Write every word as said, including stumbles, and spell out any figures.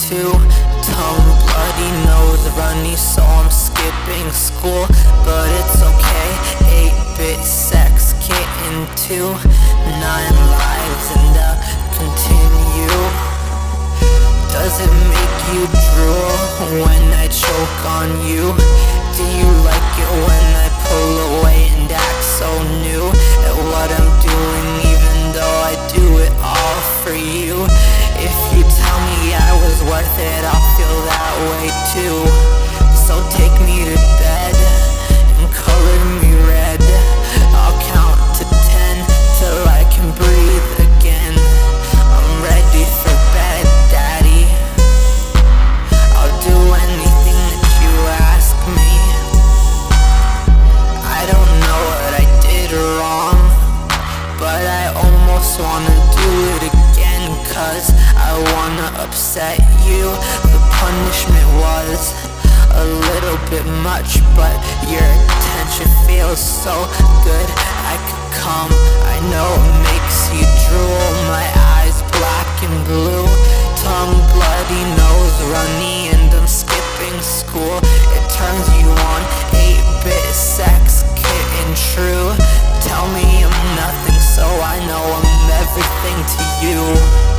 too. Tongue bloody, nose runny, so I'm skipping school. But it's okay, eight-bit sex kitten too. Nine lives and I'll continue. Does it make you drool when I choke on you? Do you like it when I pull away and act so new at what I'm doing, even though I do it all for you? If you tell me I was worth it, I'll feel that way too. So take me to bed and color me red. I'll count to ten till I can breathe again. I'm ready for bed, daddy. I'll do anything that you ask me. I don't know what I did wrong, but I almost wanna do it again, cause I wanna upset you. The punishment was a little bit much, but your attention feels so good. I could come, I know it makes you drool. My eyes black and blue, tongue bloody, nose runny, and I'm skipping school. It turns you on, eight-bit sex kitten true. Tell me I'm nothing, so I know I'm everything to you.